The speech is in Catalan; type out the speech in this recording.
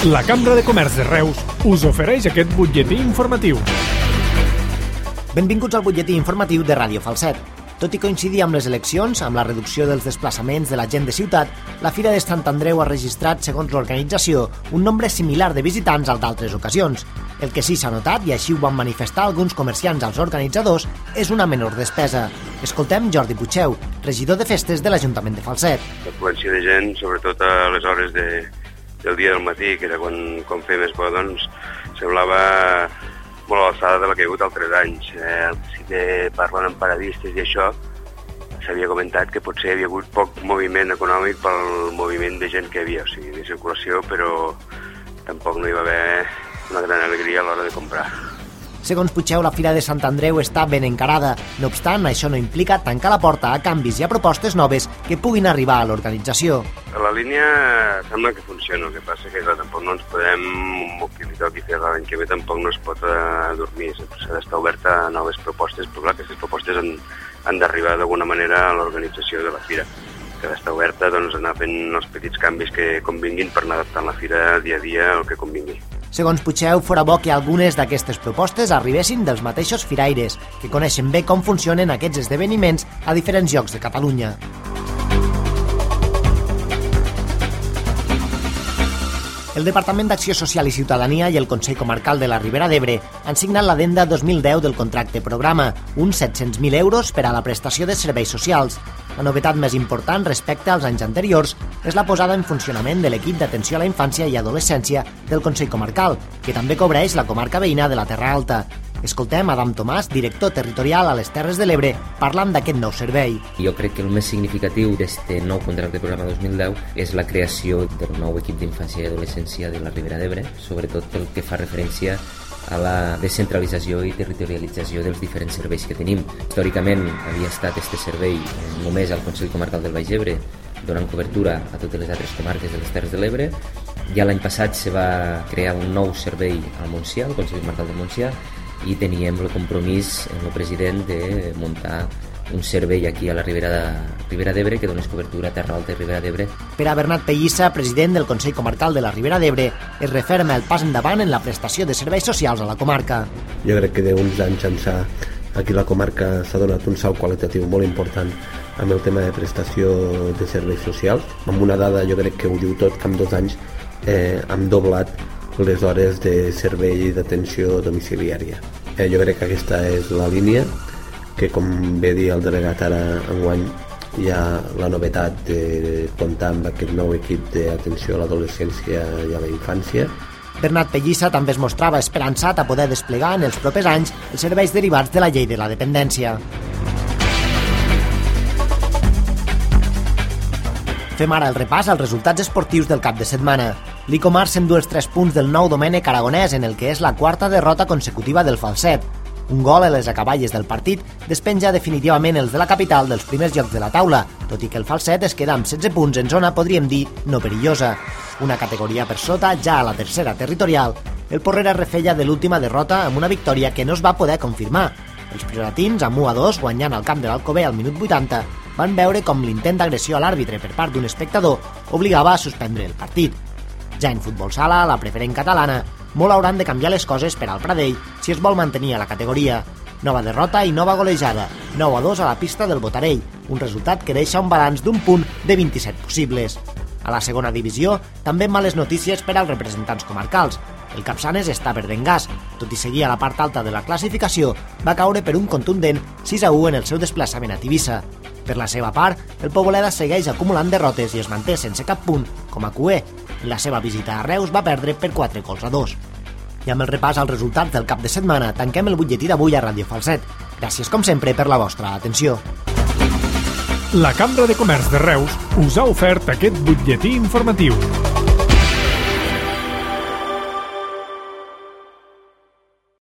La Cambra de Comerç de Reus us ofereix aquest butlletí informatiu. Benvinguts al butlletí informatiu de Ràdio Falset. Tot i coincidir amb les eleccions, amb la reducció dels desplaçaments de la gent de ciutat, la Fira de Sant Andreu ha registrat, segons l'organització, un nombre similar de visitants al d'altres ocasions. El que sí s'ha notat, i així ho van manifestar alguns comerciants als organitzadors, és una menor despesa. Escoltem Jordi Puigdeu, regidor de festes de l'Ajuntament de Falset. L'afluència de gent, sobretot a les hores del dia del matí, que era quan feia més por, doncs semblava molt a l'alçada de la que hi ha hagut altres anys. Sí que parlant amb paradistes i això, s'havia comentat que potser hi havia hagut poc moviment econòmic pel moviment de gent que hi havia, o sigui, de circulació, però tampoc no hi va haver una gran alegria a l'hora de comprar. Segons Puigdeu, la Fira de Sant Andreu està ben encarada. No obstant, això no implica tancar la porta a canvis i a propostes noves que puguin arribar a l'organització. La línia sembla que funciona, el que passa que tampoc no ens podem, que li toqui fer l'any que ve, tampoc no es pot dormir. S'ha d'estar oberta a noves propostes, però clar, aquestes propostes han d'arribar d'alguna manera a l'organització de la Fira, que ha d'estar oberta doncs, a anar fent els petits canvis que convinguin per anar adaptant la Fira dia a dia al que convingui. Segons Puigdeu, fora bo que algunes d'aquestes propostes arribessin dels mateixos firaires, que coneixen bé com funcionen aquests esdeveniments a diferents llocs de Catalunya. El Departament d'Acció Social i Ciutadania i el Consell Comarcal de la Ribera d'Ebre han signat l'addenda 2010 del contracte programa, uns 700.000 euros per a la prestació de serveis socials. La novetat més important respecte als anys anteriors és la posada en funcionament de l'equip d'atenció a la infància i adolescència del Consell Comarcal, que també cobreix la comarca veïna de la Terra Alta. Escoltem Adam Tomàs, director territorial a les Terres de l'Ebre, parlant d'aquest nou servei. Jo crec que el més significatiu d'aquest nou contracte de programa 2010 és la creació del nou equip d'infància i adolescència de la Ribera d'Ebre, sobretot pel que fa referència a la descentralització i territorialització dels diferents serveis que tenim. Històricament havia estat aquest servei només al Consell Comarcal del Baix Ebre, donant cobertura a totes les altres comarques de les Terres de l'Ebre. Ja l'any passat se va crear un nou servei al Montsià, al Consell Comarcal del Montsià, i teníem el compromís amb el president de muntar un servei aquí a la Ribera d'Ebre que donés cobertura a Terra Alta i Ribera d'Ebre. Per a Bernat Pellissa, president del Consell Comarcal de la Ribera d'Ebre, es referma el pas endavant en la prestació de serveis socials a la comarca. Jo crec que d'uns anys ençà aquí a la comarca s'ha donat un salt qualitatiu molt important amb el tema de prestació de serveis socials. Amb una dada, jo crec que ho diu tot, que en 2 anys hem doblat les hores de servei d'atenció domiciliària. Jo crec que aquesta és la línia, que com bé dir el delegat ara enguany hi ha la novetat de comptar amb aquest nou equip d'atenció a l'adolescència i a la infància. Bernat Pellissa també es mostrava esperançat a poder desplegar en els propers anys els serveis derivats de la llei de la dependència. Fem ara el repàs als resultats esportius del cap de setmana. L'Icomar s'endú els 3 punts del nou Domènec Aragonès en el que és la 4ª derrota consecutiva del Falset. Un gol a les acaballes del partit despenja definitivament els de la capital dels primers llocs de la taula, tot i que el Falset es queda amb 16 punts en zona, podríem dir, no perillosa. Una categoria per sota, ja a la 3ª territorial, el Porrera refeia de l'última derrota amb una victòria que no es va poder confirmar. Els prioratins, amb 1-2, guanyant al camp de l'Alcover al minut 80, van veure com l'intent d'agressió a l'àrbitre per part d'un espectador obligava a suspendre el partit. Ja en futbol sala, la preferent catalana, molt hauran de canviar les coses per al Pradell si es vol mantenir a la categoria. Nova derrota i nova golejada, 9-2 a la pista del Botarell, un resultat que deixa un balanç d'un punt de 27 possibles. A la segona divisió, també males notícies per als representants comarcals. El Capçanes està perdent gas, tot i seguir a la part alta de la classificació, va caure per un contundent 6-1 en el seu desplaçament a Tivissa. Per la seva part, el Poboleda segueix acumulant derrotes i es manté sense cap punt com a cuer. En la seva visita a Reus va perdre per 4-2. I amb el repàs als resultats del cap de setmana tanquem el butlletí d'avui a Ràdio Falset. Gràcies com sempre per la vostra atenció. La Cambra de Comerç de Reus us ha ofert aquest butlletí informatiu.